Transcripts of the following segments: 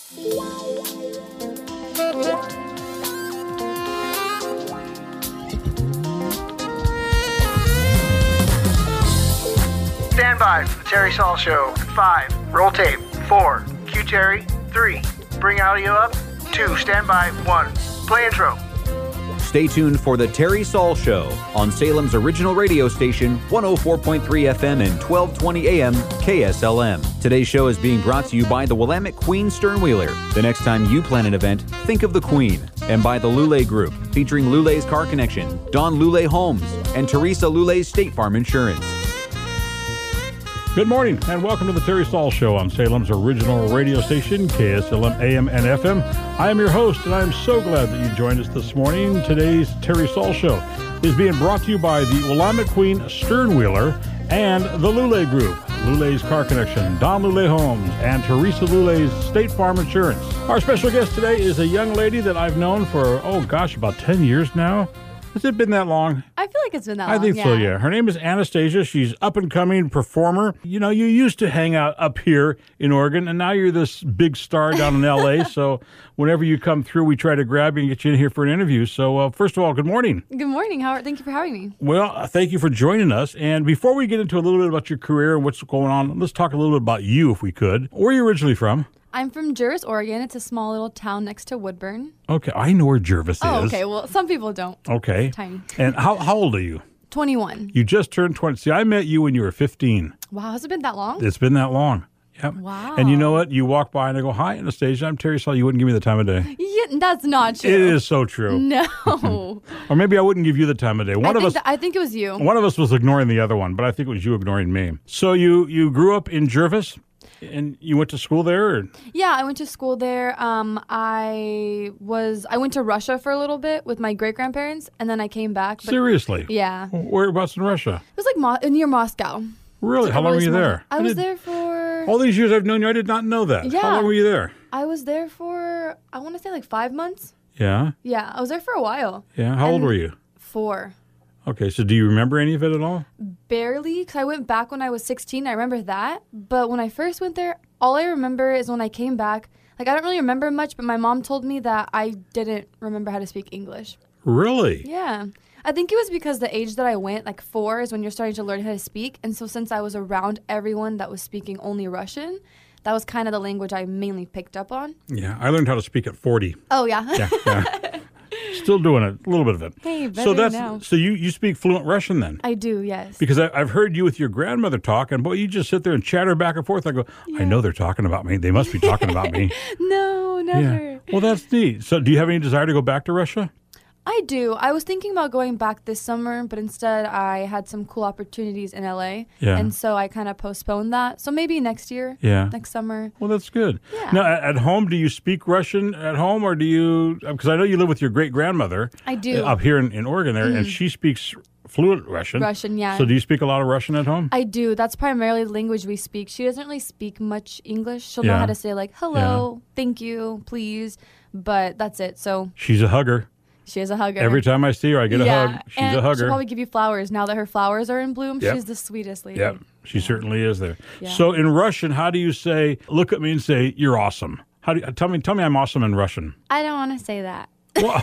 Stand by for the Terry Saul Show. 5. Roll tape. 4. Cue Terry. 3. Bring audio up. 2. Stand by. 1. Play intro. Stay tuned for the Terry Saul Show on Salem's original radio station, 104.3 FM and 1220 AM KSLM. Today's show is being brought to you by the Willamette Queen Sternwheeler. The next time you plan an event, think of the Queen. And by the Lule Group, featuring Lule's Car Connection, Don Lule Homes, and Teresa Lule's State Farm Insurance. Good morning, and welcome to the Terry Saul Show on Salem's original radio station, KSLM AM and FM. I am your host, and I am so glad that you joined us this morning. Today's Terry Saul Show is being brought to you by the Willamette Queen Sternwheeler and the Lule Group, Lule's Car Connection, Don Lule Homes, and Teresa Lule's State Farm Insurance. Our special guest today is a young lady that I've known for, about 10 years now. Has it been that long? I feel like it's been that long. I think so, yeah. Her name is Anastasia. She's up-and-coming performer. You know, you used to hang out up here in Oregon, and now you're this big star down in L.A., so whenever you come through, we try to grab you and get you in here for an interview. So, first of all, good morning. Good morning, Howard. Thank you for having me. Well, thank you for joining us. And before we get into a little bit about your career and what's going on, let's talk a little bit about you, if we could. Where are you originally from? I'm from Jervis, Oregon. It's a small little town next to Woodburn. Okay, I know where Jervis is. Oh, okay. Well, some people don't. Okay. It's tiny. And how old are you? 21. You just turned 20. See, I met you when you were 15. Wow, has it been that long? It's been that long. Yep. Wow. And you know what? You walk by and I go, "Hi, Anastasia, I'm Terry Saul." You wouldn't give me the time of day. Yeah, that's not true. It is so true. No. Or maybe I wouldn't give you the time of day. I think it was you. One of us was ignoring the other one, but I think it was you ignoring me. So you grew up in Jervis? And you went to school there? Or? Yeah, I went to school there. I went to Russia for a little bit with my great-grandparents, and then I came back. Seriously? Yeah. Whereabouts in Russia? It was like near Moscow. Really? How long were you there? I was there for... All these years I've known you, I did not know that. Yeah. How long were you there? I was there for, I want to say like 5 months. Yeah? Yeah, I was there for a while. Yeah? How old were you? 4. Okay, so do you remember any of it at all? Barely, because I went back when I was 16. I remember that. But when I first went there, all I remember is when I came back. Like, I don't really remember much, but my mom told me that I didn't remember how to speak English. Really? Yeah. I think it was because the age that I went, like 4, is when you're starting to learn how to speak. And so since I was around everyone that was speaking only Russian, that was kind of the language I mainly picked up on. Yeah, I learned how to speak at 40. Oh, yeah. Yeah. Still doing it, a little bit of it. Hey, better now. So you speak fluent Russian then? I do, yes. Because I've heard you with your grandmother talk, and boy, you just sit there and chatter back and forth. I go, yeah. I know they're talking about me. They must be talking about me. No, never. Yeah. Well, that's neat. So do you have any desire to go back to Russia? I do. I was thinking about going back this summer, but instead I had some cool opportunities in LA. Yeah. And so I kind of postponed that. So maybe next year. Yeah. Next summer. Well, that's good. Yeah. Now, at home, do you speak Russian at home, or do you, because I know you live with your great-grandmother. I do. Up here in Oregon there, and she speaks fluent Russian. Russian, yeah. So do you speak a lot of Russian at home? I do. That's primarily the language we speak. She doesn't really speak much English. She'll know how to say like, hello, thank you, please, but that's it. So she's a hugger. She is a hugger. Every time I see her, I get a hug. She's a hugger. She'll probably give you flowers now that her flowers are in bloom. She's the sweetest lady. Yep, she certainly is there. Yeah. So in Russian, how do you say, look at me and say, you're awesome? How do you, tell me I'm awesome in Russian. I don't want to say that. Well,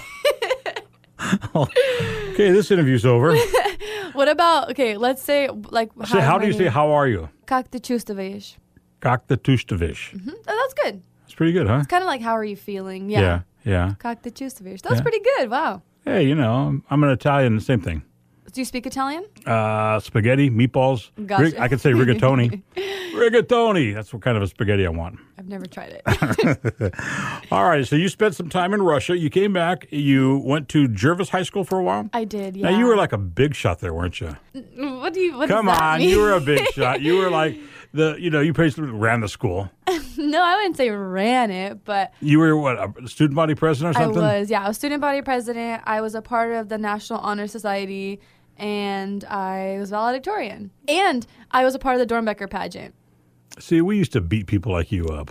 okay, this interview's over. What about, let's say, like... How do you say, how are you? Как ты чувствуешь? Как ты чувствуешь? Oh, that's good. That's pretty good, huh? It's kind of like, how are you feeling? Yeah. Как ты чувствуешь? That's pretty good. Wow. Hey, I'm an Italian, same thing. Do you speak Italian? Spaghetti, meatballs. Gotcha. I could say rigatoni. Rigatoni. That's what kind of a spaghetti I want. I've never tried it. All right. So you spent some time in Russia. You came back. You went to Jervis High School for a while? I did, yeah. Now, you were like a big shot there, weren't you? What does Come that on. mean? You were a big shot. You were like you basically ran the school. No, I wouldn't say ran it, but... You were, what, a student body president or something? I was student body president. I was a part of the National Honor Society, and I was valedictorian. And I was a part of the Dornbecker pageant. See, we used to beat people like you up.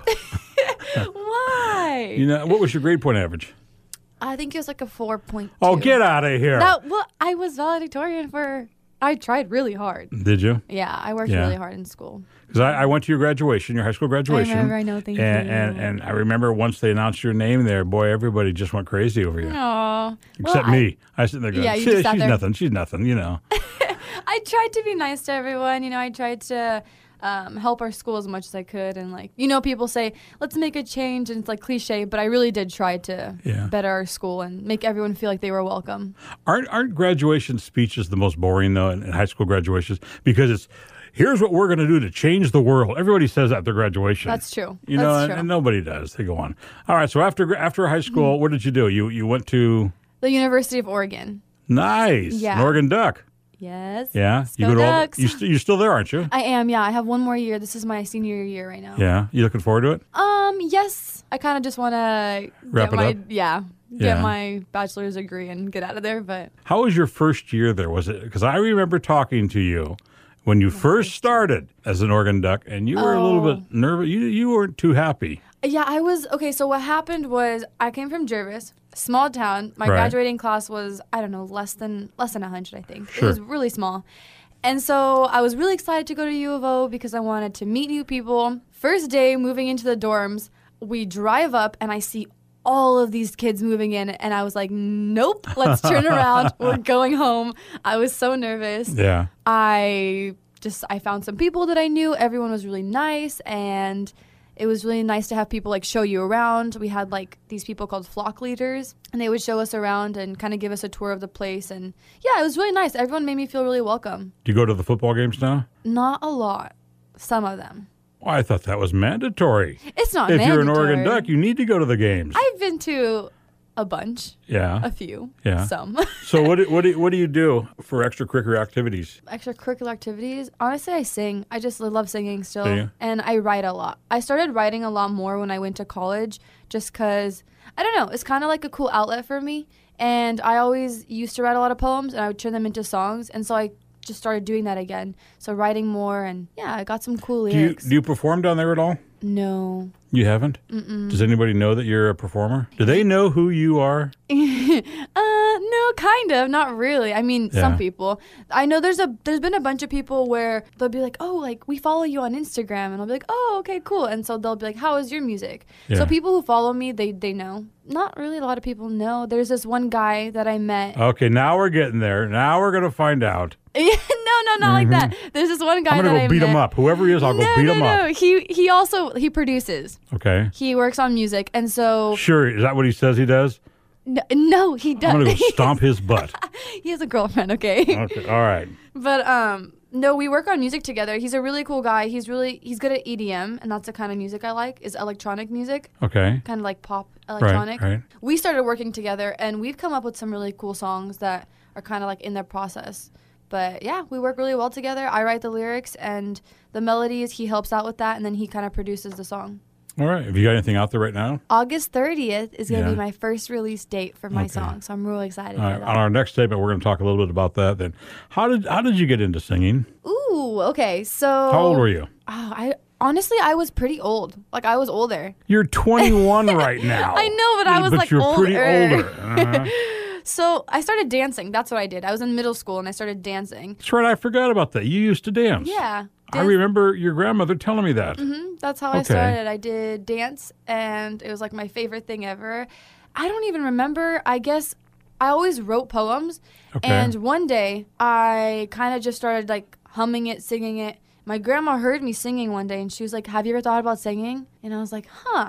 Why? What was your grade point average? I think it was like a 4.2. Oh, get out of here. I was valedictorian for... I tried really hard. Did you? Yeah, I worked Yeah. really hard in school. Because I went to your graduation, your high school graduation. I remember, I know, thank you. And I remember once they announced your name there, boy, everybody just went crazy over you. Aw. Except me. I sit there going, Yeah, you just sat she's there. nothing, she's nothing, you know. I tried to be nice to everyone. You know, I tried to help our school as much as I could. And, like, you know, people say, let's make a change. And it's, like, cliche. But I really did try to better our school and make everyone feel like they were welcome. Aren't graduation speeches the most boring, though, in high school graduations? Because it's, here's what we're going to do to change the world. Everybody says that at their graduation. That's true. You know, That's true. and nobody does. They go on. All right, so after high school, what did you do? You went to... The University of Oregon. Nice. Yeah. An Oregon Duck. Yes. Yeah. Go to Ducks. You're still there, aren't you? I am, yeah. I have one more year. This is my senior year right now. Yeah. You looking forward to it? Yes. I kind of just want to Wrap it up? get Yeah. my bachelor's degree and get out of there. But How was your first year there? Was it because I remember talking to you when you first started as an Oregon Duck, and you were a little bit nervous. You weren't too happy. yeah, I was okay. So what happened was I came from Jervis, small town. My Right. graduating class was, I don't know, less than 100, I think. Sure. It was really small. And so I was really excited to go to U of O because I wanted to meet new people. First day moving into the dorms, we drive up and I see all of these kids moving in, and I was like, nope, let's turn around. We're going home. I was so nervous. Yeah. I found some people that I knew. Everyone was really nice, and it was really nice to have people like show you around. We had like these people called flock leaders, and they would show us around and kind of give us a tour of the place. And yeah, it was really nice. Everyone made me feel really welcome. Do you go to the football games now? Not a lot. Some of them. Well, I thought that was mandatory. It's not If mandatory. you're an Oregon Duck, you need to go to the games. I've been to a bunch. Yeah. A few. Yeah. Some. So what do you do for extracurricular activities? Extracurricular activities. Honestly, I sing. I just love singing still. Do you? And I write a lot. I started writing a lot more when I went to college just because, I don't know, it's kind of like a cool outlet for me. And I always used to write a lot of poems, and I would turn them into songs. And so I just started doing that again. So writing more, and yeah, I got some cool lyrics. Do you perform down there at all? No. You haven't? Mm-mm. Does anybody know that you're a performer? Do they know who you are? No, kind of, not really. I mean, Yeah. some people. I know there's been a bunch of people where they'll be like, "Oh, like we follow you on Instagram," and I'll be like, "Oh, okay, cool." And so they'll be like, "How is your music?" Yeah. So people who follow me, they know. Not really a lot of people know. There's this one guy that I met. Okay, now we're getting there. Now we're going to find out. No, not like that. There's this one guy I'm that going I to go beat met. him up. Whoever he is, I'll go beat him up. No. He also produces. Okay. He works on music, and so Sure. Is that what he says he does? no, he does. I'm going to go stomp his butt. He has a girlfriend, okay? Okay. All right. But no, we work on music together. He's a really cool guy. He's good at EDM, and that's the kind of music I like, is electronic music, Okay. kind of like pop electronic. Right. We started working together, and we've come up with some really cool songs that are kind of like in their process. But yeah, we work really well together. I write the lyrics and the melodies. He helps out with that, and then he kind of produces the song. All right. Have you got anything out there right now? August 30th is going to Yeah. be my first release date for my Okay. song, so I'm really excited All for right. that. On our next statement, we're going to talk a little bit about that. Then, how did you get into singing? Ooh, okay. So How old were you? I was pretty old. Like I was older. You're 21 right now. I know, but I was, like, you're pretty older. older. Uh-huh. So I started dancing. That's what I did. I was in middle school and I started dancing. That's right. I forgot about that. You used to dance. Yeah. I remember your grandmother telling me that. That's how I Okay. started. I did dance, and it was like my favorite thing ever. I don't even remember. I guess I always wrote poems. Okay. And one day I kind of just started like humming it, singing it. My grandma heard me singing one day, and she was like, "Have you ever thought about singing?" And I was like,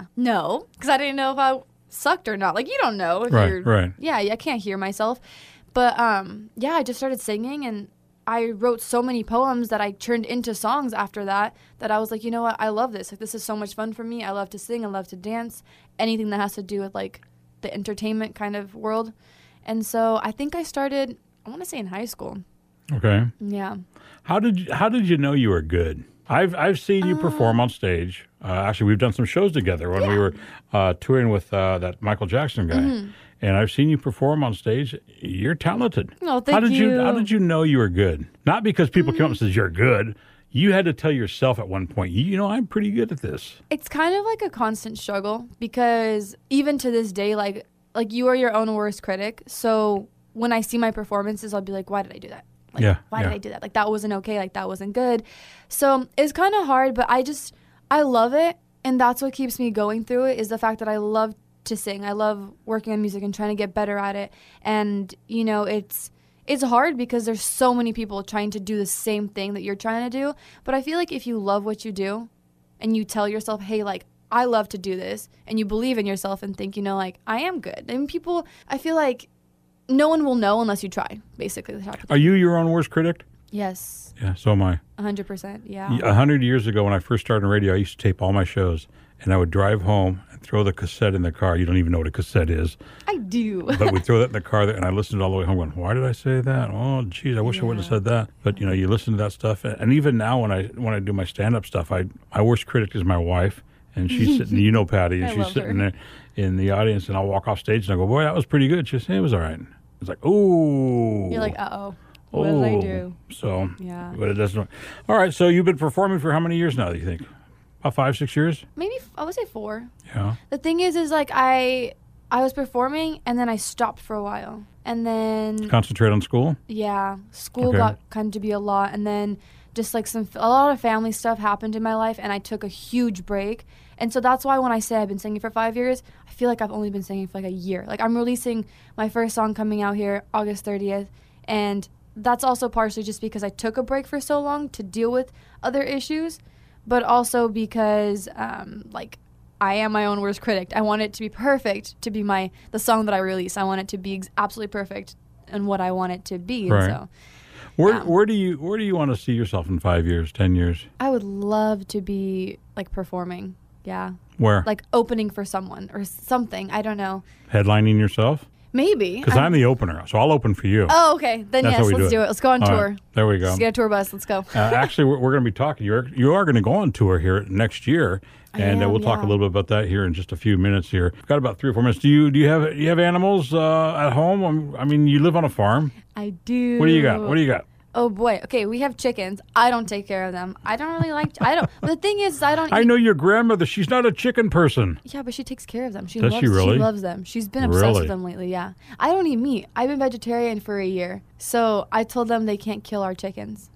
no, because I didn't know if I sucked or not. Like, you don't know if you're Right. Yeah, I can't hear myself. But yeah, I just started singing, and I wrote so many poems that I turned into songs after that I was like, you know what, I love this. Like, this is so much fun for me. I love to sing. I love to dance. Anything that has to do with like the entertainment kind of world. And so I think I started, I want to say in high school. Okay. Yeah. How did you know you were good? I've seen you perform on stage. Actually, we've done some shows together when we were touring with that Michael Jackson guy. And I've seen you perform on stage. You're talented. Oh, thank you. How did you know you were good? Not because people come up and says you're good. You had to tell yourself at one point, you know, I'm pretty good at this. It's kind of like a constant struggle because even to this day, like you are your own worst critic. So when I see my performances, I'll be like, why did I do that? Like, why did I do that? Like, that wasn't okay. Like, that wasn't good. So it's kind of hard, but I love it. And that's what keeps me going through it, is the fact that I love to sing. I love working on music and trying to get better at it. And, you know, it's hard because there's so many people trying to do the same thing that you're trying to do. But I feel like if you love what you do and you tell yourself, hey, like, I love to do this, and you believe in yourself and think, you know, like, I am good. And people, I feel like no one will know unless you try, basically. Are you your own worst critic? Yes. Yeah, so am I. 100%, yeah. 100 years ago when I first started in radio, I used to tape all my shows, and I would drive home and throw the cassette in the car. You don't even know what a cassette is. I do. But we'd throw that in the car, and I listened all the way home going, why did I say that? Oh, geez, I wish I wouldn't have said that. But, you know, you listen to that stuff. And even now when I do my stand-up stuff, my worst critic is my wife. And she's sitting, you know, Patty, and she's sitting there in the audience, and I'll walk off stage, and I go, boy, that was pretty good. She'll say, it was all right. It's like, oh. You're like, uh-oh. What did I do? So, yeah. But it doesn't. All right, so you've been performing for how many years now, do you think? About 5, 6 years? Maybe, I would say 4. Yeah. The thing is like, I was performing, and then I stopped for a while. And then... Concentrate on school? Yeah. School got kind of to be a lot, and then just like a lot of family stuff happened in my life, and I took a huge break. And so that's why when I say I've been singing for 5 years, I feel like I've only been singing for like a year. Like, I'm releasing my first song coming out here August 30th, and that's also partially just because I took a break for so long to deal with other issues, but also because like, I am my own worst critic. I want it to be perfect to be the song that I release. I want it to be absolutely perfect and what I want it to be. Right. And so where do you want to see yourself in 5 years, 10 years? I would love to be like performing. Yeah. Where? Like opening for someone or something. I don't know. Headlining yourself? Maybe. Because I'm the opener, so I'll open for you. Oh, okay. Then That's yes, let's do it. Let's go on tour. Right. There we go. Let's get a tour bus. Let's go. Actually, we're going to be talking. You are going to go on tour here next year, and we'll talk a little bit about that here in just a few minutes. Here, we've got about 3 or 4 minutes. Do you have animals at home? I mean, you live on a farm. I do. What do you got? Oh boy. Okay, we have chickens. I don't take care of them. I don't really like. But the thing is, I know your grandmother. She's not a chicken person. Yeah, but she takes care of them. Does she really? She loves them. She's been obsessed with them lately. Yeah. I don't eat meat. I've been vegetarian for a year, so I told them they can't kill our chickens.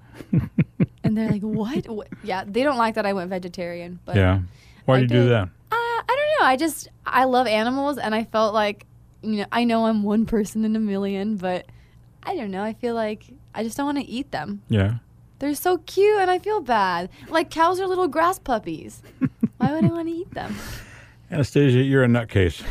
And they're like, "What?" Yeah, they don't like that I went vegetarian. But yeah. Why do you do that? I don't know. I love animals, and I felt like, you know, I know I'm one person in a million, but I don't know. I feel like I just don't want to eat them. Yeah. They're so cute, and I feel bad. Like, cows are little grass puppies. Why would I want to eat them? Anastasia, you're a nutcase.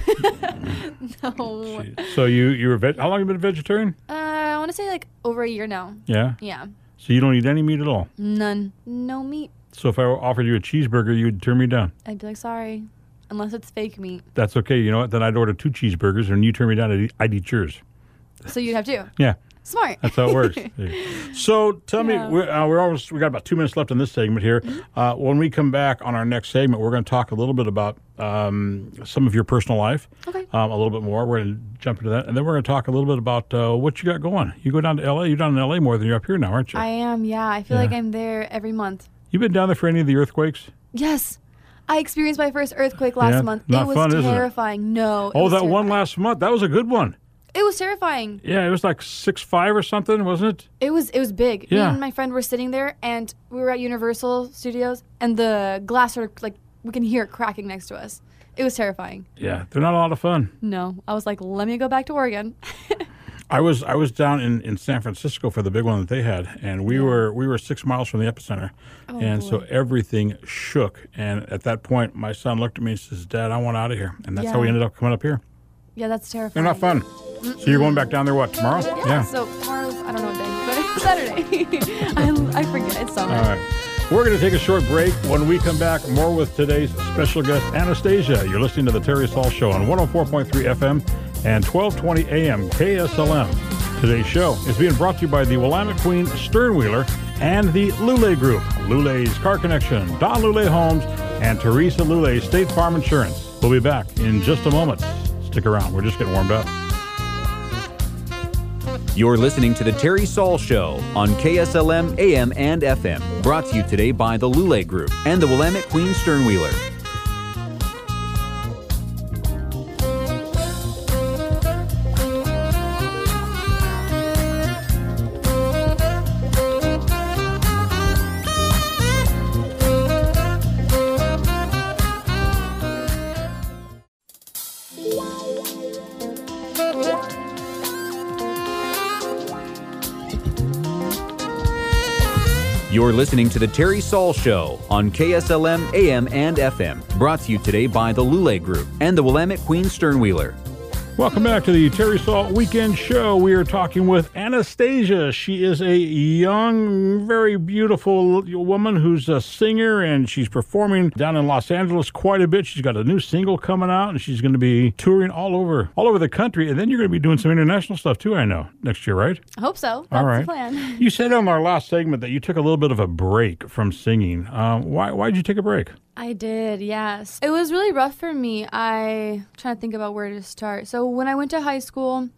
No. So you were how long have you been a vegetarian? I want to say like over a year now. Yeah? Yeah. So you don't eat any meat at all? None. No meat. So if I offered you a cheeseburger, you'd turn me down? I'd be like, sorry. Unless it's fake meat. That's okay. You know what? Then I'd order 2 cheeseburgers, and you turn me down, I'd eat yours. So you'd have 2? Yeah. Smart. That's how it works. So tell me, we got about 2 minutes left in this segment here. When we come back on our next segment, we're going to talk a little bit about some of your personal life. Okay. A little bit more. We're going to jump into that. And then we're going to talk a little bit about what you got going. You go down to L.A. You're down in L.A. more than you're up here now, aren't you? I am, yeah. I feel like I'm there every month. You been down there for any of the earthquakes? Yes. I experienced my first earthquake last month. Not it was fun, terrifying. Isn't it? No. Oh, that one last month. That was a good one. It was terrifying. Yeah, it was like 6.5 or something, wasn't it? It was big. Yeah. Me and my friend were sitting there, and we were at Universal Studios, and the glass sort of, like, we can hear it cracking next to us. It was terrifying. Yeah, they're not a lot of fun. No. I was like, let me go back to Oregon. I was down in San Francisco for the big one that they had, and we were 6 miles from the epicenter, so everything shook. And at that point, my son looked at me and says, "Dad, I want out of here." And that's how we ended up coming up here. Yeah, that's terrifying. They're not fun. So you're going back down there, what, tomorrow? Yeah. So tomorrow's, I don't know what day, but it's Saturday. I forget. It's summer. All right. We're going to take a short break. When we come back, more with today's special guest, Anastasia. You're listening to The Terry Saul Show on 104.3 FM and 1220 AM KSLM. Today's show is being brought to you by the Willamette Queen Sternwheeler and the Lule Group, Lule's Car Connection, Don Lule Homes, and Teresa Lule State Farm Insurance. We'll be back in just a moment. Stick around. We're just getting warmed up. You're listening to The Terry Saul Show on KSLM AM and FM. Brought to you today by the Lule Group and the Willamette Queen Sternwheeler. You're listening to The Terry Saul Show on KSLM AM and FM, brought to you today by the Lule Group and the Willamette Queen Sternwheeler. Welcome back to the Terry Saul Weekend Show. We are talking with Anastasia. She is a young, very beautiful woman who's a singer, and she's performing down in Los Angeles quite a bit. She's got a new single coming out, and she's going to be touring all over the country. And then you're going to be doing some international stuff too, I know, next year, right? I hope so. That's the plan. You said on our last segment that you took a little bit of a break from singing. Why did you take a break? I did, yes. It was really rough for me. I'm trying to think about where to start. So when I went to high school,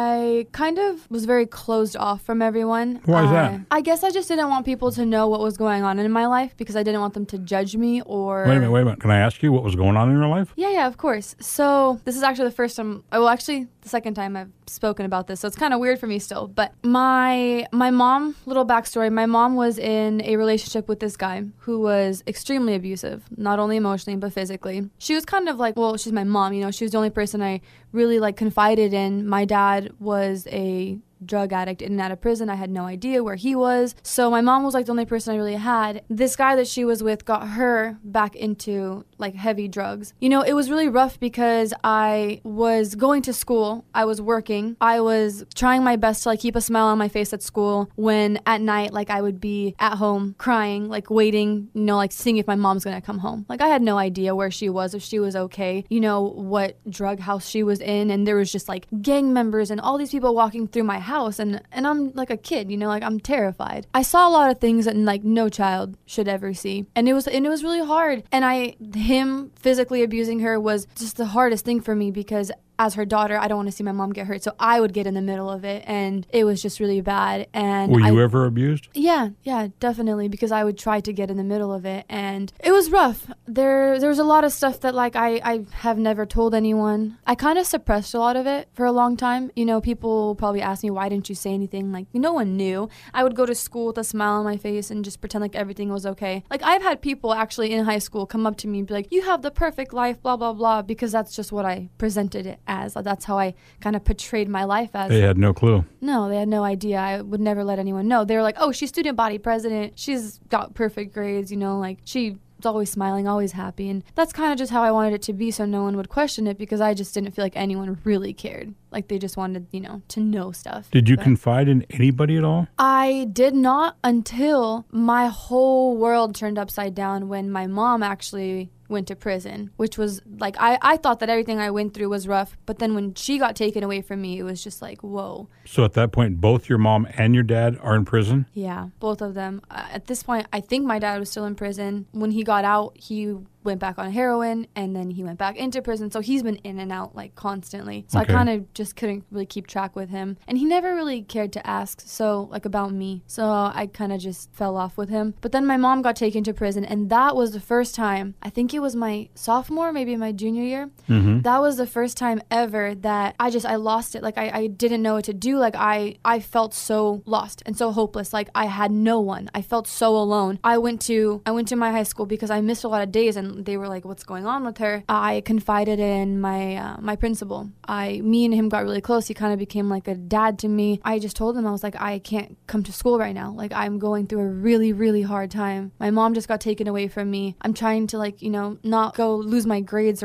I kind of was very closed off from everyone. Why is that? I guess I just didn't want people to know what was going on in my life because I didn't want them to judge me or... Wait a minute. Can I ask you what was going on in your life? Yeah, of course. So this is actually the first time, the second time I've spoken about this, so it's kind of weird for me still. But my mom, little backstory, my mom was in a relationship with this guy who was extremely abusive, not only emotionally but physically. She was kind of like, well, she's my mom, she was the only person I really confided in. My dad was a drug addict in and out of prison. I had no idea where he was. So my mom was the only person I really had. This guy that she was with got her back into heavy drugs. It was really rough because I was going to school. I was working. I was trying my best to keep a smile on my face at school when at night I would be at home crying, waiting, seeing if my mom's going to come home. I had no idea where she was, if she was okay, what drug house she was in, and there was just gang members and all these people walking through my house, and I'm a kid, I'm terrified. I saw a lot of things that no child should ever see, and it was really hard. And him physically abusing her was just the hardest thing for me because as her daughter, I don't want to see my mom get hurt, so I would get in the middle of it, and it was just really bad. And were you ever abused? Yeah, definitely, because I would try to get in the middle of it, and it was rough. There was a lot of stuff that I have never told anyone. I kind of suppressed a lot of it for a long time. People probably ask me, why didn't you say anything? No one knew. I would go to school with a smile on my face and just pretend everything was okay. I've had people actually in high school come up to me and be like, you have the perfect life, blah, blah, blah, because that's just what I presented it as. That's how I kind of portrayed my life as. They had no clue. No, they had no idea. I would never let anyone know. They were like, oh, she's student body president. She's got perfect grades, she's always smiling, always happy. And that's kind of just how I wanted it to be, so no one would question it, because I just didn't feel like anyone really cared. They just wanted, to know stuff. Did you confide in anybody at all? I did not until my whole world turned upside down when my mom actually went to prison, which was I thought that everything I went through was rough, but then when she got taken away from me, it was just whoa. So at that point, both your mom and your dad are in prison? Yeah, both of them. At this point, I think my dad was still in prison. When he got out, he went back on heroin, and then he went back into prison, so he's been in and out constantly. So okay. I kind of just couldn't really keep track with him, and he never really cared to ask about me, so I kind of just fell off with him. But then my mom got taken to prison, and that was the first time, I think it was my sophomore, maybe my junior year. Mm-hmm. That was the first time ever that I lost it. I didn't know what to do. I felt so lost and so hopeless. I had no one. I felt so alone. I went to my high school because I missed a lot of days, and they were like, what's going on with her? I confided in my principal. Me and him got really close. He kind of became like a dad to me. I just told him, I was like, I can't come to school right now. I'm going through a really, really hard time. My mom just got taken away from me. I'm trying to not go lose my grades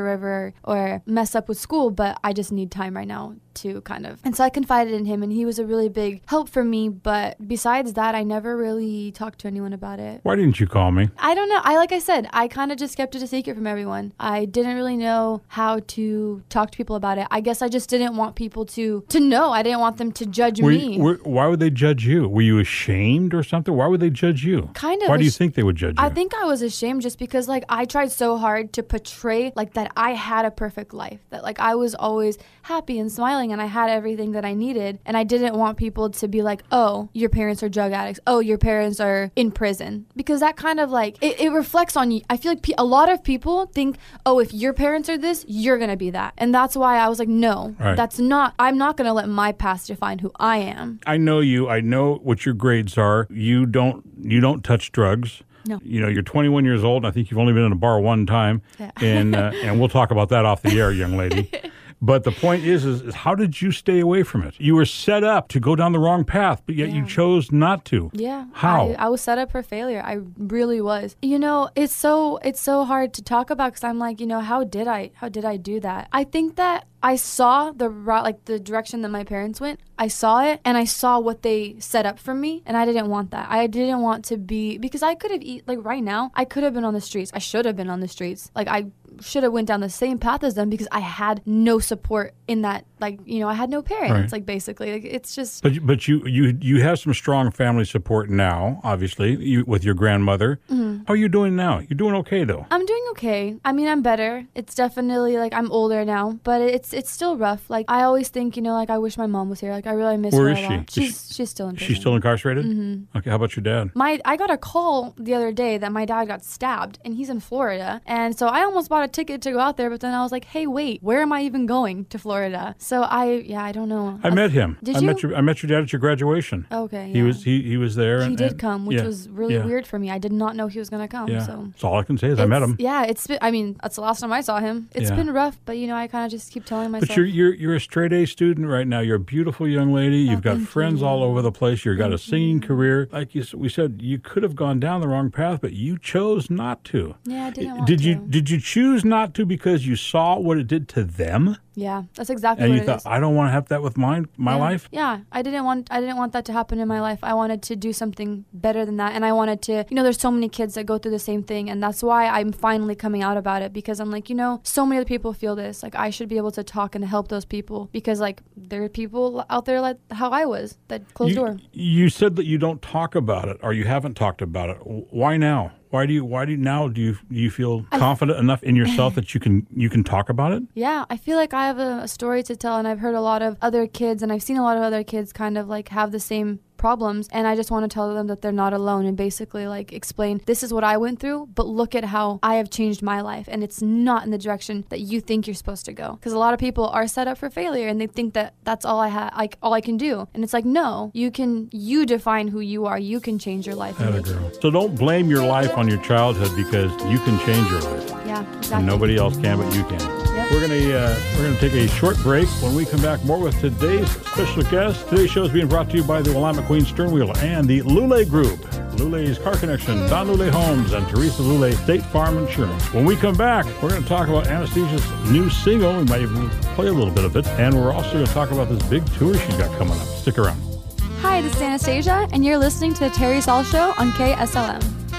or mess up with school, but I just need time right now to and so I confided in him, and he was a really big help for me. But besides that, I never really talked to anyone about it. Why didn't you call me? I don't know. Like I said, I kind of just kept it a secret from everyone. I didn't really know how to talk to people about it. I guess I just didn't want people to know. I didn't want them to judge me. Why would they judge you? Were you ashamed or something? Why would they judge you? Kind of. Why do you think they would judge you? I think I was ashamed just because I tried so hard to portray that I had a perfect life, that I was always happy and smiling and I had everything that I needed, and I didn't want people to be like, oh, your parents are drug addicts, oh, your parents are in prison, because that kind of it reflects on you. I feel like a lot of people think, oh, if your parents are this, you're gonna be that, and that's why I was like, no, right. That's not. I'm not gonna let my past define who I am. I know you. I know what your grades are. You don't touch drugs. No. You're 21 years old, and I think you've only been in a bar one time, yeah. and we'll talk about that off the air, young lady. But the point is how did you stay away from it? You were set up to go down the wrong path, but yet you chose not to. Yeah. How? I was set up for failure. I really was. It's so hard to talk about because I'm like, how did I do that? I think that I saw the route, like the direction that my parents went. I saw it and I saw what they set up for me, and I didn't want that. I didn't want to be, because I could have right now, I could have been on the streets. I should have been on the streets. Like I should have went down the same path as them because I had no support in that. Like, I had no parents. Right. Like basically, like it's just. But you have some strong family support now, obviously, with your grandmother. Mm-hmm. How are you doing now? You're doing okay though. I'm doing okay. I mean, I'm better. It's definitely like I'm older now, but it's still rough. Like I always think, like I wish my mom was here. Like I really miss her. Where a is she? lot. She's still in prison. She's still incarcerated? Mm-hmm. Okay, how about your dad? I got a call the other day that my dad got stabbed, and he's in Florida. And so I almost bought a ticket to go out there, but then I was like, hey, wait, where am I even going to Florida? So I don't know. I met him. Did you? I met your dad at your graduation. Okay. Yeah. He was there. He did come, which was really weird for me. I did not know he was going to come. Yeah. So that's all I can say is I met him. Yeah, that's the last time I saw him. It's been rough, but I kind of just keep telling myself. But you're a straight A student right now. You're a beautiful young lady. You've got friends all over the place. You've got a singing career. Like we said, you could have gone down the wrong path, but you chose not to. Yeah, I didn't want to. Did you choose not to because you saw what it did to them? Yeah, that's exactly what it is. And you thought, I don't want to have that with my life? Yeah, I didn't want that to happen in my life. I wanted to do something better than that. And I wanted to, there's so many kids that go through the same thing. And that's why I'm finally coming out about it, because I'm like, so many other people feel this. Like, I should be able to talk and help those people, because, like, there are people out there like how I was that closed door. You said that you don't talk about it, or you haven't talked about it. Why now? Why do you feel confident enough in yourself that you can talk about it? Yeah, I feel like I have a story to tell, and I've heard a lot of other kids, and I've seen a lot of other kids kind of like have the same problems, and I just want to tell them that they're not alone, and basically like explain, this is what I went through, but look at how I have changed my life, and it's not in the direction that you think you're supposed to go. Because a lot of people are set up for failure, and they think that that's all I have, like all I can do, and it's like, no, you define who you are. You can change your life. So don't blame your life on your childhood, because you can change your life. Yeah, exactly. And nobody else can, but you can. Yep. We're gonna take a short break. When we come back, more with today's special guest. Today's show is being brought to you by the Willamette Queen Sternwheeler and the Lule Group, Lule's Car Connection, Don Lule Homes, and Teresa Lule State Farm Insurance. When we come back, we're going to talk about Anastasia's new single. We might even play a little bit of it, and we're also going to talk about this big tour she's got coming up. Stick around. Hi, this is Anastasia, and you're listening to the Terry Saul Show on KSLM.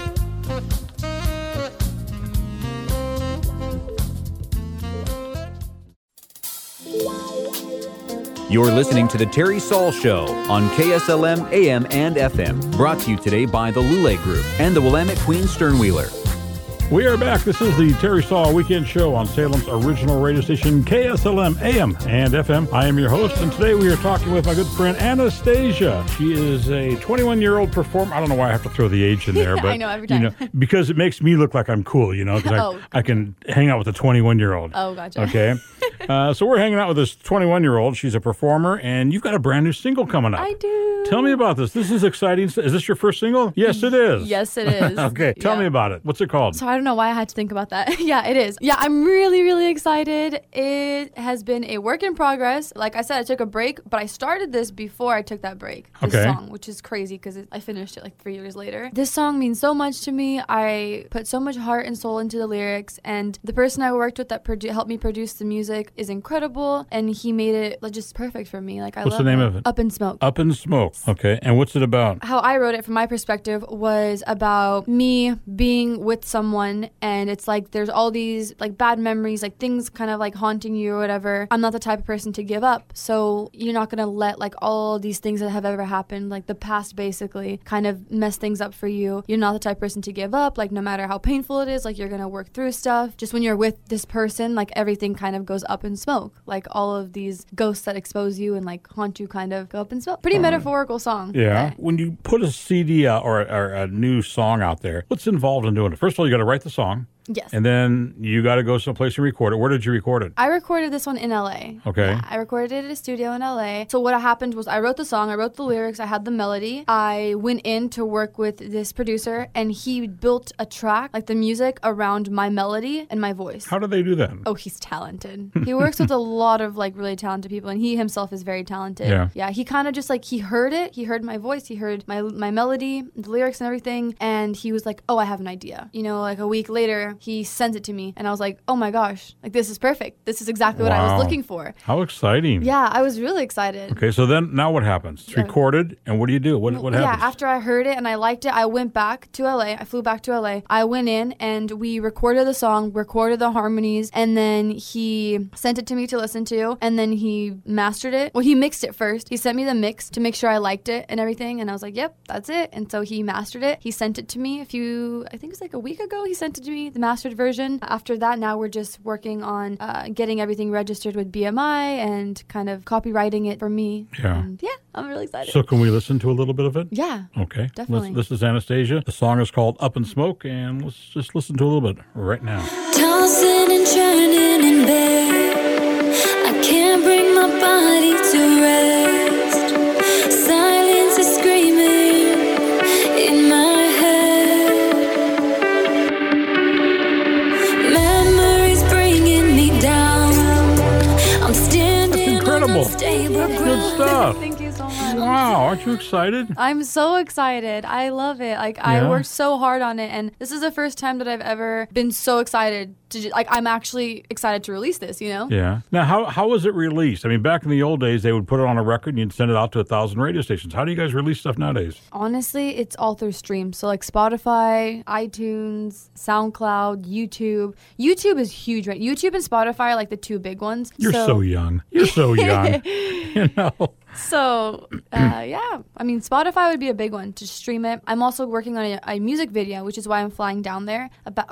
You're listening to The Terry Saul Show on KSLM AM and FM, brought to you today by the Lule Group and the Willamette Queen Sternwheeler. We are back. This is the Terry Saul Weekend Show on Salem's original radio station, KSLM AM and FM. I am your host, and today we are talking with my good friend Anastasia. She is a 21-year-old performer. I don't know why I have to throw the age in there, but I know every time. Because it makes me look like I'm cool, because I can hang out with a 21-year-old. Oh, gotcha. Okay. So we're hanging out with this 21-year-old. She's a performer, and you've got a brand new single coming up. I do. Tell me about this. This is exciting. Is this your first single? Yes, it is. Yes, it is. Okay. Tell me about it. What's it called? So I don't know why I had to think about that. Yeah, it is. Yeah, I'm really, really excited. It has been a work in progress. Like I said, I took a break, but I started this before I took that break. This song, which is crazy because I finished it like 3 years later. This song means so much to me. I put so much heart and soul into the lyrics, and the person I worked with that helped me produce the music is incredible, and he made it just perfect for me. Like What's the name of it? Up in Smoke. Up in Smoke. Okay. And what's it about? How I wrote it from my perspective was about me being with someone, and it's like there's all these like bad memories, like things kind of like haunting you or whatever. I'm not the type of person to give up, so you're not gonna let like all these things that have ever happened, like the past basically, kind of mess things up for you. You're not the type of person to give up, like no matter how painful it is, like you're gonna work through stuff. Just when you're with this person, like everything kind of goes up in smoke, like all of these ghosts that expose you and like haunt you kind of go up in smoke. Pretty metaphorical song. Yeah. When you put a CD or a new song out there, what's involved in doing it? First of all, you got to write the song. Yes. And then you got to go someplace and record it. Where did you record it? I recorded this one in LA. Okay. Yeah, I recorded it at a studio in LA. So what happened was I wrote the song, I wrote the lyrics, I had the melody. I went in to work with this producer, and he built a track, like the music, around my melody and my voice. How do they do that? Oh, he's talented. He works with a lot of like really talented people, and he himself is very talented. Yeah. Yeah, he kind of just like, he heard it. He heard my voice. He heard my melody, the lyrics and everything. And he was like, oh, I have an idea. You know, like a week later, he sent it to me, and I was like, oh my gosh, like this is perfect. This is exactly what I was Wow. looking for. How exciting. Yeah, I was really excited. Okay, so then now what happens? It's recorded, and what do you do? What happens? Yeah, after I heard it and I liked it, I went back to LA. I flew back to LA. I went in and we recorded the song, recorded the harmonies, and then he sent it to me to listen to, and then he mastered it. Well, he mixed it first. He sent me the mix to make sure I liked it and everything, and I was like, yep, that's it. And so he mastered it. He sent it to me I think it was like a week ago, he sent it to me, the mastered version. After that, now we're just working on getting everything registered with BMI and kind of copywriting it for me. Yeah. And yeah, I'm really excited. So can we listen to a little bit of it? Yeah. Okay. Definitely. This is Anastasia. The song is called Up in Smoke, and let's just listen to a little bit right now. Tossing and turning in bed, I can't bring my body to rest. Silence is screaming in my head. Memories bringing me down. I'm standing incredible. on unstable That's good ground. stuff. Thank you so much. Wow, aren't you excited? I'm so excited. I love it. Like, I Yeah. worked so hard on it, and this is the first time that I've ever been so excited to I'm actually excited to release this, you know? Yeah. Now, how was it released? I mean, back in the old days, they would put it on a record and you'd send it out to 1,000 radio stations. How do you guys release stuff nowadays? Honestly, it's all through streams. So like Spotify, iTunes, SoundCloud, YouTube. YouTube is huge, right? YouTube and Spotify are like the two big ones. You're so young. You're so young. You know. So, yeah, I mean, Spotify would be a big one to stream it. I'm also working on a music video, which is why I'm flying down there.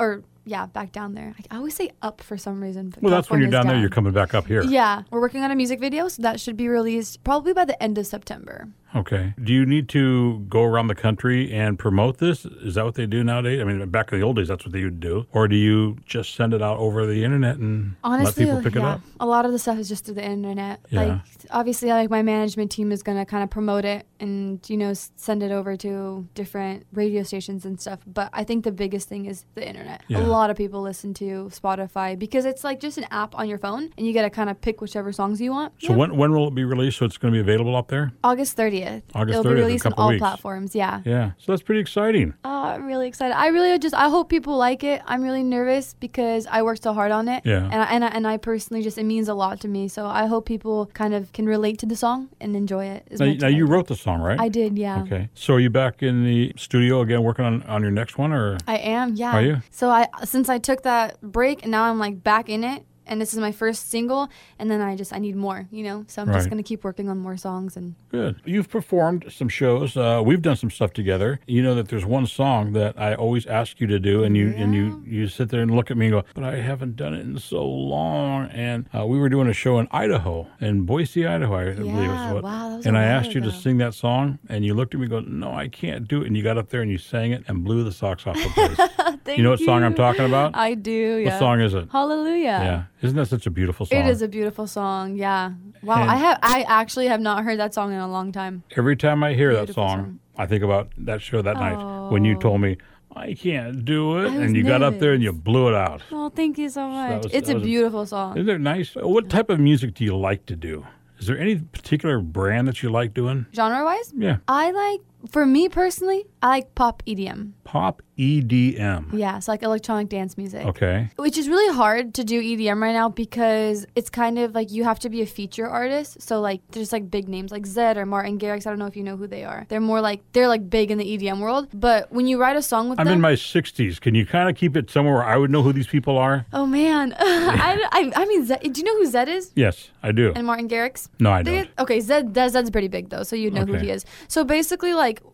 Back down there. I always say up for some reason. But Well, that's when you're California's down there. You're coming back up here. Yeah, we're working on a music video, so that should be released probably by the end of September. Okay. Do you need to go around the country and promote this? Is that what they do nowadays? I mean, back in the old days, that's what they would do. Or do you just send it out over the internet and Honestly, let people pick it yeah, up? a lot of the stuff is just through the internet. Yeah. Like, obviously, like my management team is gonna kind of promote it and send it over to different radio stations and stuff. But I think the biggest thing is the internet. Yeah. A lot of people listen to Spotify because it's like just an app on your phone, and you get to kind of pick whichever songs you want. So when will it be released? So it's going to be available up there? August 30th. August It'll 30th, be in a released on couple all weeks. platforms. Yeah. Yeah. So that's pretty exciting. I'm really excited. I hope people like it. I'm really nervous because I worked so hard on it. Yeah. And I personally it means a lot to me. So I hope people kind of can relate to the song and enjoy it. As much Now as I you did. wrote the song, right? I did, yeah. Okay. So are you back in the studio again working on your next one, or? I am, yeah. Are you? So since I took that break, and now I'm like back in it, and this is my first single, and then I need more, So I'm Right. just gonna keep working on more songs and. Good. You've performed some shows. We've done some stuff together. You know that there's one song that I always ask you to do, and you sit there and look at me and go, but I haven't done it in so long. And we were doing a show in Idaho, in Boise, Idaho, I believe Yeah, is what. wow, that was and a I while asked you to ago. sing that song, and you looked at me and go, no, I can't do it. And you got up there and you sang it and blew the socks off the place. Thank You know what song I'm talking about? I do, yeah. What song is it? Hallelujah. Yeah. Isn't that such a beautiful song? It is a beautiful song, yeah. Wow, And- I actually have not heard that song in a long time. Every time I hear that Beautiful song, song. I think about that show that night when you told me, I can't do it. I was And you got up there and you nervous. blew it out. Oh, thank you so much. It's that a was a- beautiful song. Isn't it nice? What type of music do you like to do? Is there any particular brand that you like doing? Genre-wise, Yeah. for me personally, I like pop EDM. Pop EDM. Yeah, so like electronic dance music. Okay. Which is really hard to do EDM right now because it's kind of like you have to be a feature artist. So like there's like big names like Zedd or Martin Garrix. I don't know if you know who they are. They're like big in the EDM world. But when you write a song with I'm them, in my 60s. Can you kind of keep it somewhere where I would know who these people are? oh man, I mean, Zedd, do you know who Zedd is? Yes, I do. And Martin Garrix? No, I don't. Okay, Zedd's pretty big though, so you'd know who Okay. he is. So basically, like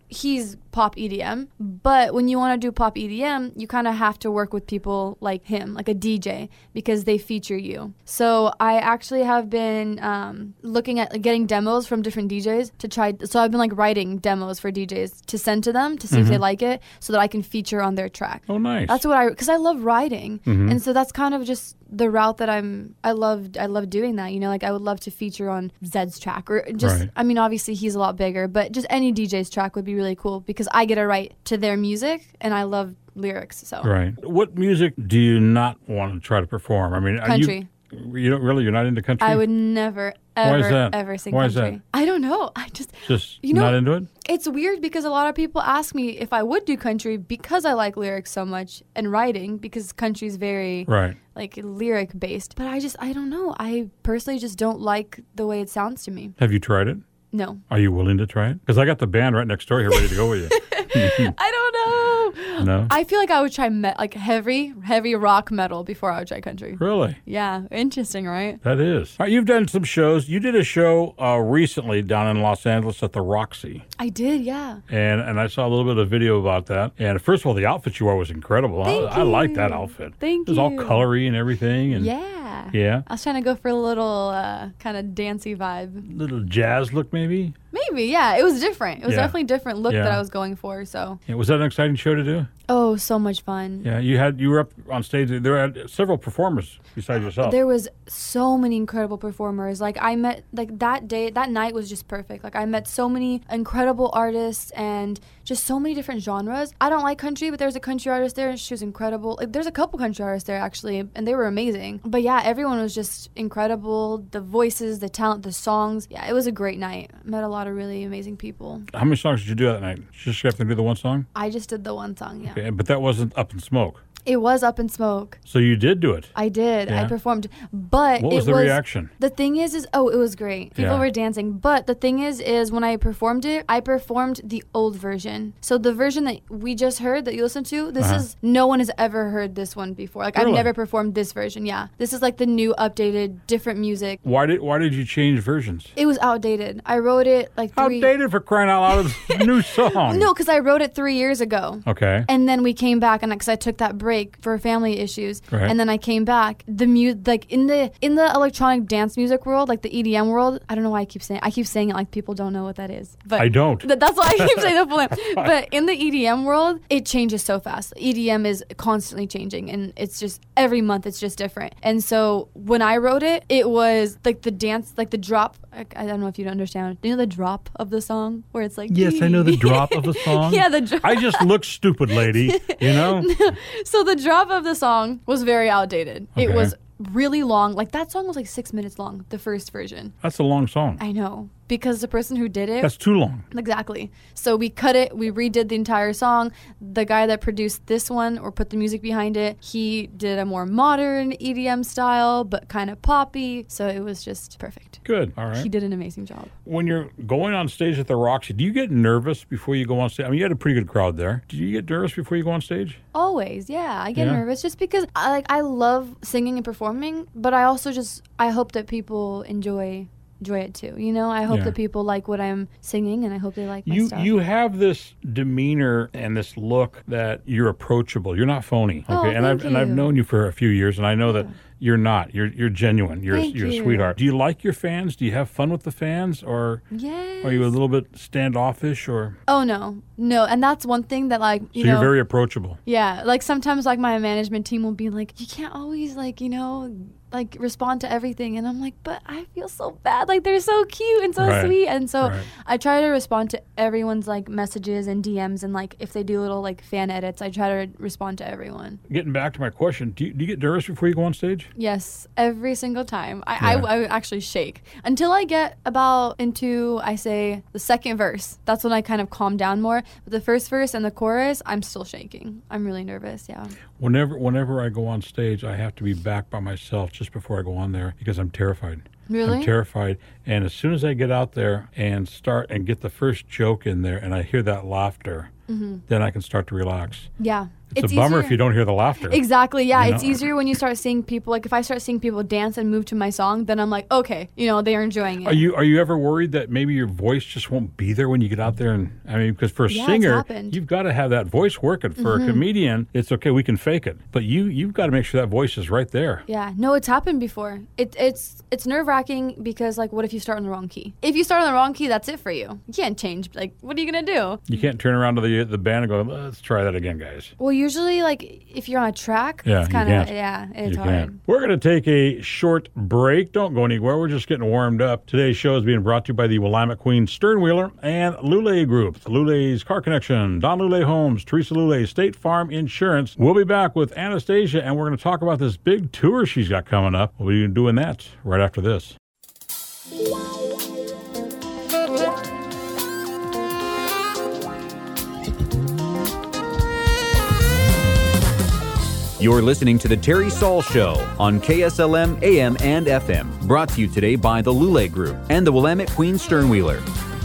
he's pop EDM, but when you want to do pop EDM, you kind of have to work with people like him, like a DJ, because they feature you. So I actually have been looking at getting demos from different DJs to try. So I've been like writing demos for DJs to send to them to see if they like it, so that I can feature on their track. Oh, nice. That's what because I love writing, and so that's kind of just the route that I love doing that, like I would love to feature on Zed's track, or just, Right. I mean, obviously he's a lot bigger, but just any DJ's track would be really cool because I get to write to their music and I love lyrics. So Right. What music do you not want to try to perform? I mean, Country. You don't really? You're not into country? I would never, Why is ever, that? ever sing Why is country. that? I don't know. I just Just not into it? It's weird because a lot of people ask me if I would do country because I like lyrics so much and writing, because country's very Right. like lyric based. But I don't know. I personally just don't like the way it sounds to me. Have you tried it? No. Are you willing to try it? Because I got the band right next door here ready to go with you. I don't know. No? I feel like I would try like heavy rock metal before I would try country. Really? Yeah, interesting, right? That is. All right, you've done some shows. You did a show recently down in Los Angeles at the Roxy. I did, yeah. And I saw a little bit of video about that. And first of all, the outfit you wore was incredible. Thank I like you. that outfit. Thank It was all you. colory and everything. And Yeah. Yeah. I was trying to go for a little kind of dancey vibe. Little jazz look, maybe. Maybe, yeah. It was different. It was Yeah. definitely a different look Yeah. that I was going for. So, Yeah, was that an exciting show to do? oh, so much fun. Yeah, you were up on stage. There were several performers besides yourself. There was so many incredible performers. Like I met, like that night was just perfect. Like I met so many incredible artists and just so many different genres. I don't like country, but there's a country artist there and she was incredible. Like there's a couple country artists there actually, and they were amazing. But yeah, everyone was just incredible. The voices, the talent, the songs. Yeah, it was a great night. Met a lot of really amazing people. How many songs did you do that night? Just have to do the one song? I just did the one song, yeah. Okay, but that wasn't Up in Smoke. It was Up in Smoke. So you did do it. I did. Yeah. I performed. But What was the reaction? The thing is it was great. People Yeah. were dancing. But the thing is when I performed it, I performed the old version. So the version that we just heard, that you listened to, this is, no one has ever heard this one before. Like Really? I've never performed this version. Yeah. This is like the new, updated, different music. Why did you change versions? It was outdated. I wrote it like Outdated, for crying out loud! It's a new song. No, because I wrote it 3 years ago. Okay. And then we came back, and because I took that break for family issues, Right. and then I came back. The like in the electronic dance music world, like the EDM world. I don't know why I keep saying it like people don't know what that is. But I don't. That's why I keep saying the full name. But in the EDM world, it changes so fast. EDM is constantly changing, and it's just every month it's just different. And so when I wrote it, it was like the dance, like the drop. I don't know if you understand. Do you know the drop of the song where it's like? Yes, I know the drop of the song. Yeah, the drop. I just look stupid, lady. You know. So the drop of the song was very outdated. It Okay. was really long. Like that song was like 6 minutes long, the first version. That's a long song. I know. Because the person who did it. That's too long. Exactly. So we cut it, we redid the entire song. The guy that produced this one or put the music behind it, he did a more modern EDM style, but kind of poppy. So it was just perfect. Good. All right. He did an amazing job. When you're going on stage at the Roxy, do you get nervous before you go on stage? I mean, you had a pretty good crowd there. Do you get nervous before you go on stage? Always, yeah. I get Yeah. nervous just because I love singing and performing, but I also I hope that people enjoy it too. I hope Yeah. that people like what I'm singing, and I hope they like my You stuff. you have this demeanor and this look that you're approachable. You're not phony. Oh, Okay. thank I've you. known you for a few years, and I know that you're not. You're genuine. You're Thank a you. sweetheart. Do you like your fans? Do you have fun with the fans, or Yes. are you a little bit standoffish, or Oh no, and that's one thing that so you're very approachable? Yeah, like sometimes like my management team will be like, you can't always like respond to everything, and I'm like, but I feel so bad. Like they're so cute and so Right. sweet, and so Right. I try to respond to everyone's like messages and DMs, and like if they do little like fan edits, I try to respond to everyone. Getting back to my question, do you get nervous before you go on stage? Yes, every single time. Yeah. I actually shake until I get about into, I say, the second verse. That's when I kind of calm down more. But the first verse and the chorus, I'm still shaking. I'm really nervous, yeah. Whenever I go on stage, I have to be back by myself just before I go on there because I'm terrified. Really? I'm terrified. And as soon as I get out there and start and get the first joke in there and I hear that laughter, then I can start to relax. Yeah. It's a bummer if you don't hear the laughter. Exactly, yeah. You It's know? easier when you start seeing people, like if I start seeing people dance and move to my song, then I'm like, okay, they're enjoying it. Are you ever worried that maybe your voice just won't be there when you get out there? And I mean, because for a Yeah, it's singer, happened. you've got to have that voice working. For a comedian, it's okay, we can fake it, but you've got to make sure that voice is right there. Yeah, no, it's happened before. It's nerve-wracking because, like, what if you start in the wrong key? If you start in the wrong key, that's it for you. You can't change. Like, what are you going to do? You can't turn around to the band and go, let's try that again, guys. Well, usually, like, if you're on a track, Yeah, it's you kind of, can't. yeah, it's You hard. can. We're going to take a short break. Don't go anywhere. We're just getting warmed up. Today's show is being brought to you by the Willamette Queen Sternwheeler and Lule Group. Lule's Car Connection, Don Lule Homes, Teresa Lule, State Farm Insurance. We'll be back with Anastasia, and we're going to talk about this big tour she's got coming up. We'll be doing that right after this. You're listening to The Terry Saul Show on KSLM AM and FM. Brought to you today by the Lule Group and the Willamette Queen Sternwheeler.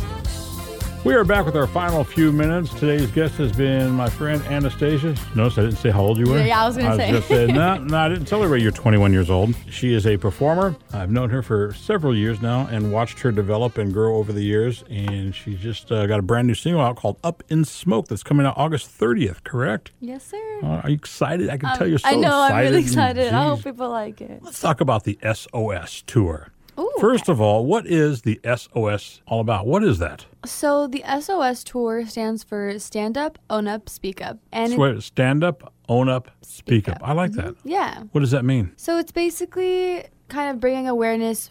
We are back with our final few minutes. Today's guest has been my friend Anastasia. Notice I didn't say how old you were. Yeah, I was gonna say. just saying, no, I didn't celebrate you're 21 years old. She is a performer. I've known her for several years now and watched her develop and grow over the years. And she's just got a brand new single out called Up in Smoke that's coming out August 30th, correct? Yes, sir. Are you excited? I can tell you're so I know, excited. I'm really excited. I hope Geez. people like it. Let's talk about the SOS tour. Ooh, First of all, what is the SOS all about? What is that? So the SOS tour stands for Stand Up, Own Up, Speak Up. And Stand up, own up, speak up. I like that. yeah. What does that mean? So it's basically kind of bringing awareness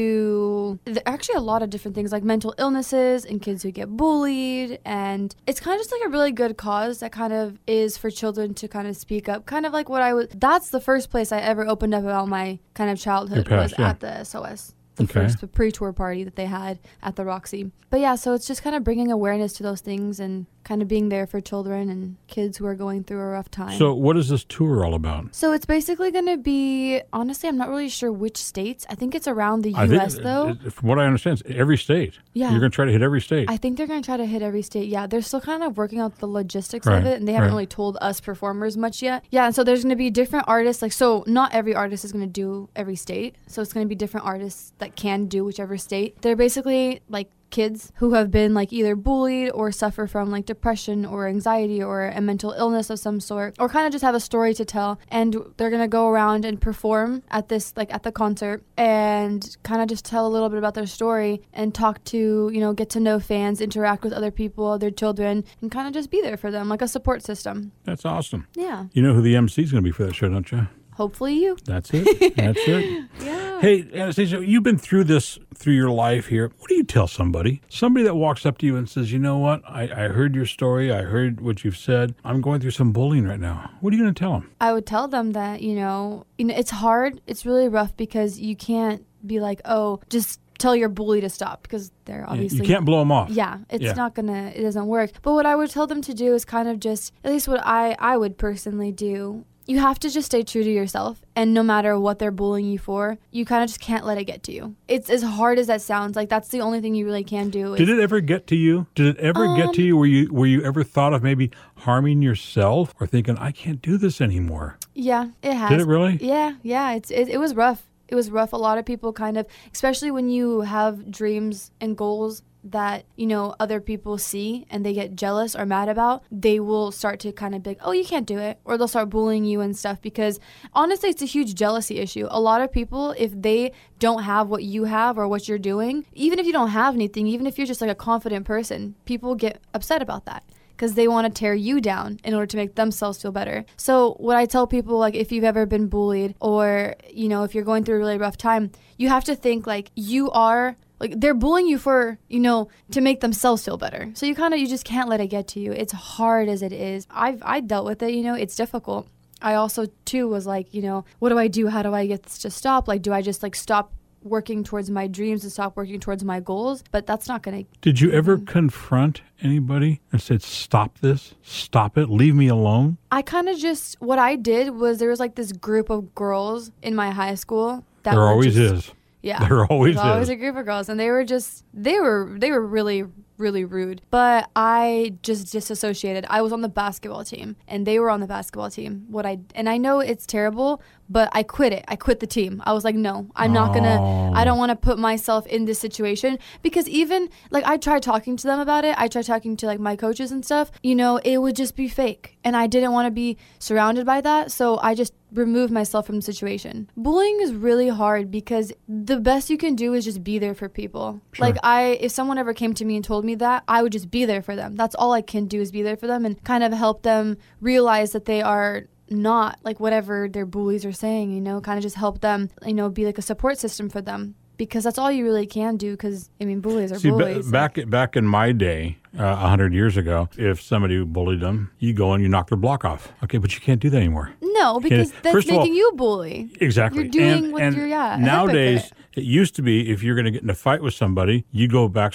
to actually a lot of different things like mental illnesses and kids who get bullied. And it's kind of just like a really good cause that kind of is for children to kind of speak up. Kind of like that's the first place I ever opened up about my kind of childhood Your past, was yeah. at the SOS. The Okay. first pre-tour party that they had at the Roxy. But yeah, so it's just kind of bringing awareness to those things and kind of being there for children and kids who are going through a rough time. So what is this tour all about? So it's basically going to be, honestly, I'm not really sure which states. I think it's around the I U.S. think, though. from what I understand, it's every state. Yeah. You're going to try to hit every state. I think they're going to try to hit every state. Yeah, they're still kind of working out the logistics Right, of it, and they haven't right. really told us performers much yet. Yeah, and so there's going to be different artists. Like, so not every artist is going to do every state. So it's going to be different artists that can do whichever state. They're basically like kids who have been like either bullied or suffer from like depression or anxiety or a mental illness of some sort, or kind of just have a story to tell, and they're gonna go around and perform at this, like at the concert, and kind of just tell a little bit about their story and talk to, get to know fans, interact with other people, their children, and kind of just be there for them like a support system. That's awesome. Yeah, You know who the MC is going to be for that show, don't you? hopefully you. That's it. That's it. Yeah. Hey, Anastasia, you've been through this through your life here. What do you tell somebody? Somebody that walks up to you and says, you know what? I heard your story. I heard what you've said. I'm going through some bullying right now. What are you going to tell them? I would tell them that, it's hard. It's really rough because you can't be like, oh, just tell your bully to stop, because they're obviously... You can't blow them off. Yeah, it's Yeah. not gonna... It doesn't work. But what I would tell them to do is kind of just... At least what I would personally do... You have to just stay true to yourself, and no matter what they're bullying you for, you kind of just can't let it get to you. It's as hard as that sounds. Like, that's the only thing you really can do. Did it ever get to you? Did it ever get to you where you ever thought of maybe harming yourself or thinking, I can't do this anymore? Yeah, it has. Did it really? Yeah. It was rough. It was rough. A lot of people kind of, especially when you have dreams and goals that, other people see and they get jealous or mad about, they will start to kind of be like, oh, you can't do it. Or they'll start bullying you and stuff, because honestly, it's a huge jealousy issue. A lot of people, if they don't have what you have or what you're doing, even if you don't have anything, even if you're just like a confident person, people get upset about that, because they want to tear you down in order to make themselves feel better. So what I tell people, like, if you've ever been bullied or, if you're going through a really rough time, you have to think like you are, like, they're bullying you for, to make themselves feel better. So you just can't let it get to you. It's hard as it is. I dealt with it, it's difficult. I also too was like, what do I do? How do I get this to stop? Like, do I just like stop working towards my dreams and stop working towards my goals? But that's not going to... Did you ever confront anybody and said, stop this, stop it, leave me alone? I kind of just, what I did was, there was like this group of girls in my high school that There were always just, is. Yeah. There always There's always is. a group of girls, and they were really really rude. But I just disassociated. I was on the basketball team and they were on the basketball team. And I know it's terrible, but I quit it. I quit the team. I was like, no, I'm not gonna, I don't want to put myself in this situation, because even like I tried talking to them about it. I tried talking to like my coaches and stuff, you know, it would just be fake. And I didn't want to be surrounded by that. So I just removed myself from the situation. Bullying is really hard because the best you can do is just be there for people. Sure. Like if someone ever came to me and told me that, I would just be there for them. That's all I can do, is be there for them and kind of help them realize that they are not like whatever their bullies are saying, you know, kind of just help them, you know, be like a support system for them, because that's all you really can do. Because I mean, bullies are bullies. Back in my day, 100 years ago, if somebody bullied them, you go and you knock their block off. Okay, but you can't do that anymore. No, because that's making you a bully. Exactly. You're doing what you're, nowadays, it used to be if you're going to get in a fight with somebody, you go back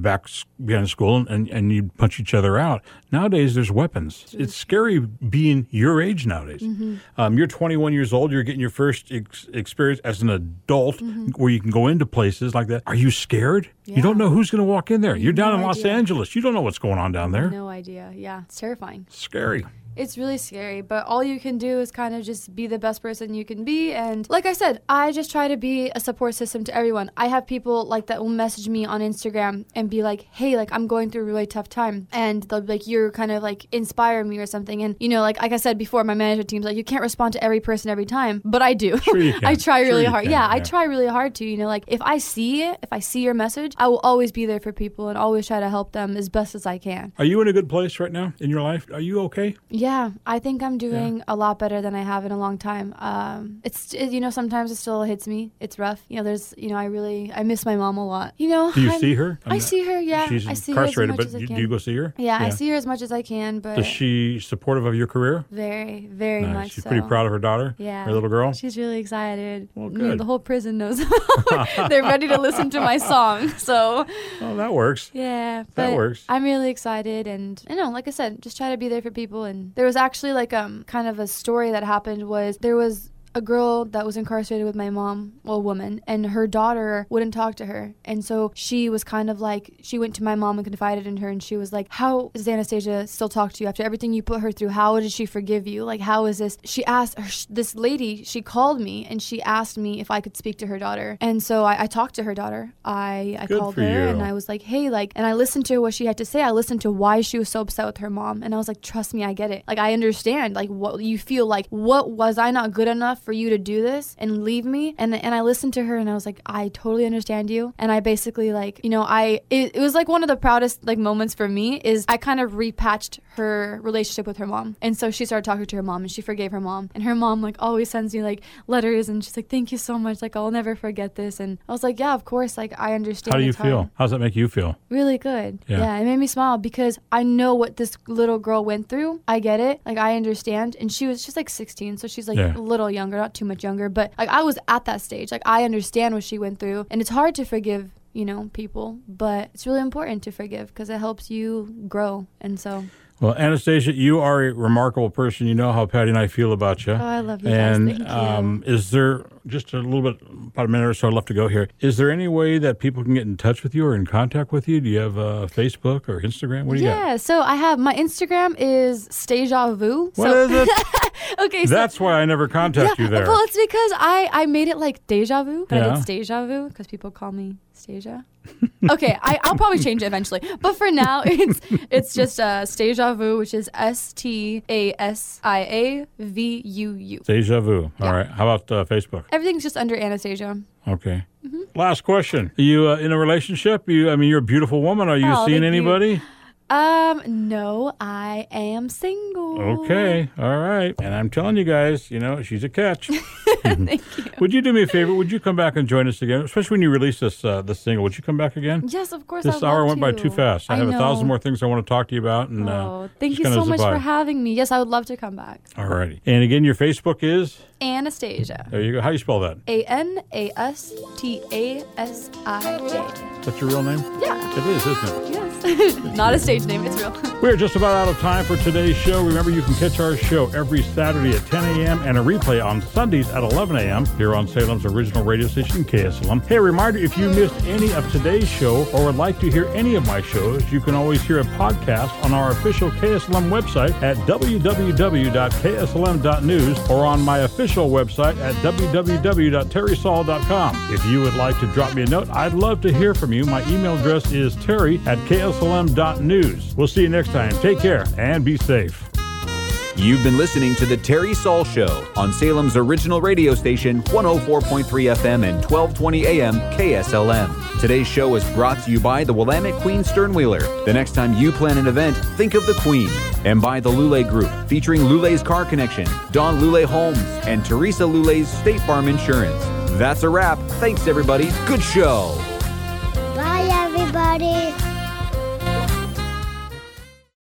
behind school and you punch each other out. Nowadays, there's weapons. It's scary being your age nowadays. Mm-hmm. You're 21 years old. You're getting your first experience as an adult, mm-hmm. where you can go into places like that. Are you scared? Yeah. You don't know who's going to walk in there. You're down in Los Angeles. You don't know what's going on down there. No idea. Yeah, it's terrifying. Scary. It's really scary, but all you can do is kind of just be the best person you can be. And like I said, I just try to be a support system to everyone. I have people like that will message me on Instagram and be like, hey, like I'm going through a really tough time. And they'll be like, you're kind of like inspire me or something. And, you know, like I said before, my management team's like, you can't respond to every person every time, but I do. Sure you can. I try really hard. Yeah, I try really hard to, you know, like if I see it, if I see your message, I will always be there for people and always try to help them as best as I can. Are you in a good place right now in your life? Are you okay? Yeah, I think I'm doing a lot better than I have in a long time. You know, sometimes it still hits me. It's rough. You know, there's, you know, I miss my mom a lot. You know, do you see her? I see her. Yeah, she's I see incarcerated, her as much but as I can. do you go see her? Yeah, I see her as much as I can. But is she supportive of your career? Very, very nice. much. She's so. pretty proud of her daughter. Yeah, her little girl. She's really excited. Well, good. The whole prison knows. They're ready to listen to my song. So. Oh, that works. Yeah, but that works. I'm really excited, and you know, like I said, just try to be there for people. And there was actually like kind of a story that happened. Was there was a girl that was incarcerated with my mom, well, a woman, and her daughter wouldn't talk to her. And so she was kind of like, she went to my mom and confided in her, and she was like, how does Anastasia still talk to you after everything you put her through? How did she forgive you? Like, how is this? She asked this lady, she called me and she asked me if I could speak to her daughter. And so I talked to her daughter. I called her and I was like, hey, like, and I listened to what she had to say. I listened to why she was so upset with her mom. And I was like, trust me, I get it. Like, I understand, like, what you feel like. What was I not good enough for you to do this and leave me? And I listened to her and I was like, I totally understand you. And I basically, like, you know, it was like one of the proudest like moments for me is I kind of repatched her relationship with her mom. And so she started talking to her mom and she forgave her mom. And her mom like always sends me like letters and she's like, thank you so much. Like, I'll never forget this. And I was like, yeah, of course. Like, I understand. How do you feel? How does that make you feel? Really good. Yeah, it made me smile because I know what this little girl went through. I get it. Like, I understand. And she's like 16. So she's like a little younger, not too much younger, but like I was at that stage. Like, I understand what she went through, and it's hard to forgive, you know, people, but it's really important to forgive because it helps you grow. And so, well, Anastasia, you are a remarkable person. You know how Patty and I feel about you. Oh, I love you guys. Thank you. Is there just a little bit, about a minute or so left to go here? Is there any way that people can get in touch with you or in contact with you? Do you have Facebook or Instagram? What do you got? Yeah, so I have, my Instagram is Stasia Vu. What is it? Okay, so that's why I never contact you there. Well, it's because I made it like deja vu, but I did Stasia Vu because people call me Stasia. Okay, I'll probably change it eventually, but for now it's just Stasia Vu, which is STASIAVUU. Stasia Vu. All right. How about Facebook? Everything's just under Anastasia. Okay. Mm-hmm. Last question. Are you in a relationship? You're a beautiful woman. Are you seeing anybody? No, I am single. Okay, all right. And I'm telling you guys, you know, she's a catch. Thank you. Would you do me a favor? Would you come back and join us again? Especially when you release this single. Would you come back again? Yes, of course. This hour went by too fast. I have 1,000 more things I want to talk to you about. And, thank you so much for having me. Yes, I would love to come back. All righty. And again, your Facebook is? Anastasia. There you go. How do you spell that? ANASTASIA. Is that your real name? Yeah. It is, isn't it? Yes. Not a stage name, it's real. We're just about out of time for today's show. Remember, you can catch our show every Saturday at 10 a.m. and a replay on Sundays at at 11 a.m. here on Salem's original radio station, KSLM. Hey, a reminder, if you missed any of today's show or would like to hear any of my shows, you can always hear a podcast on our official KSLM website at www.kslm.news or on my official website at www.terrysaul.com. If you would like to drop me a note, I'd love to hear from you. My email address is terry@kslm.news. We'll see you next time. Take care and be safe. You've been listening to The Terry Saul Show on Salem's original radio station, 104.3 FM and 1220 AM KSLM. Today's show is brought to you by the Willamette Queen Sternwheeler. The next time you plan an event, think of the Queen. And by the Lule Group, featuring Lule's Car Connection, Don Lule Homes, and Teresa Lule's State Farm Insurance. That's a wrap. Thanks, everybody. Good show. Bye, everybody.